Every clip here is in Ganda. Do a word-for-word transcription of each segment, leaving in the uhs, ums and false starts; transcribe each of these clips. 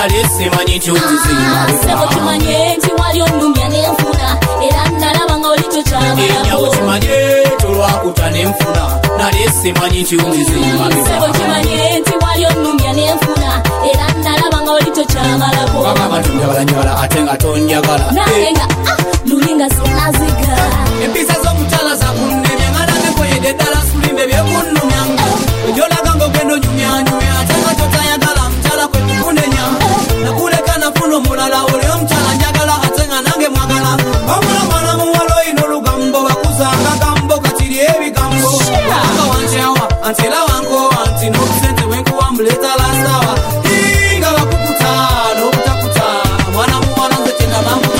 nali simanyi kyunzizimba sebo kimanye nti wali onnumya n'enfuna era nalaba nga oli kyokyamala enyawo kimanye tolwakuta n'enfuna nali simanyi kyunzizimba sebo kimanye nti wali onnumya n'enfuna era nalaba nga oli kyokyamala bagamba tonjagala ate nga tonjagala nange nga lulinga sinaziga empisa z'omukyala zakunnemya nga nange kweyedde ddala sulimbe byekunnumyanga ojolaga ng'ogenda onyumyanyumya ate nga totayagala mukyala kwe tukunenya nakuleka nafuna omulala oli omukyala njagala ate nga nange mwagala wabula mwana muwala oyina olugambo bakuzanga gambo katiri ebigambo wanga wankyawa anti era wankowa nti n'obusente bwenkuwa mbuleeta lastawa nga bakukuta n'obutakuta mwana muwala nze kyengabambuta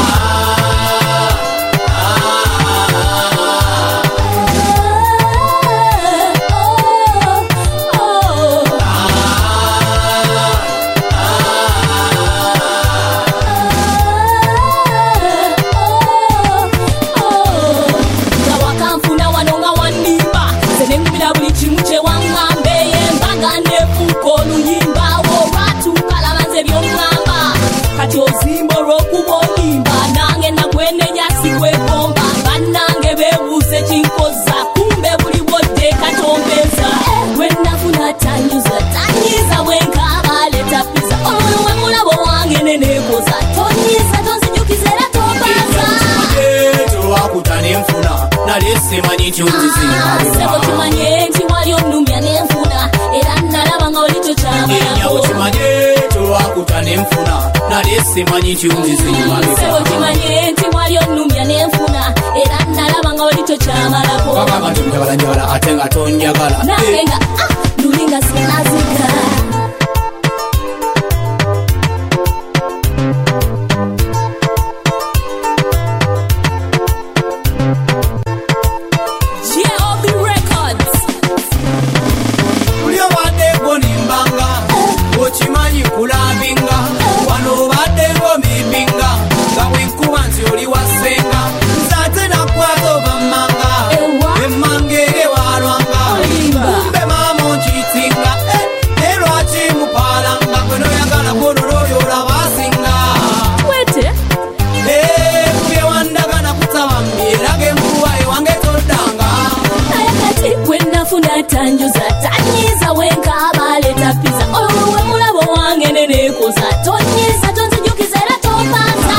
simanyi kyunzizimba sebo kimanye nti wali onnumya n'enfuna era nalaba nga oli kyokyamala enyawo kimanye tolwakuta n'enfuna nali simanyi kyunzizimba sebo kimanye nti wali onnumya n'enfuna era nalaba nga oli kyokyamalako bagamba tonjagala njagala ate nga tonjagala nange nga lulinga sinaziga tanjuza tanyiza wenkaba leta pizza olwe mulabo wange nenekoza tonyiza tonzijukiza era topaza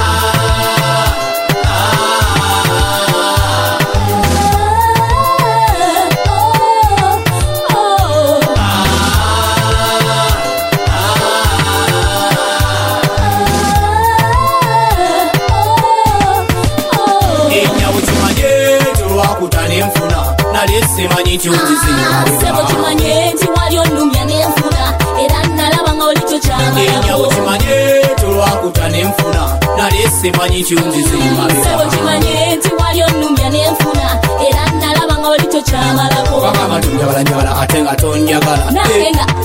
enyawo kimanye tolwakuta n'enfuna nali simanyi kyunzizimba sebo kimanye nti wali onnumya n'enfuna era nalaba nga oli kyokyamala enyawo kimanye tolwakuta n'enfuna nali simanyi kyunzizimba sebo kimanye nti wali onnumya n'enfuna era nalaba nga oli kyokyamalako bagamba tonjagala njagala ate nga tonjagala nange nga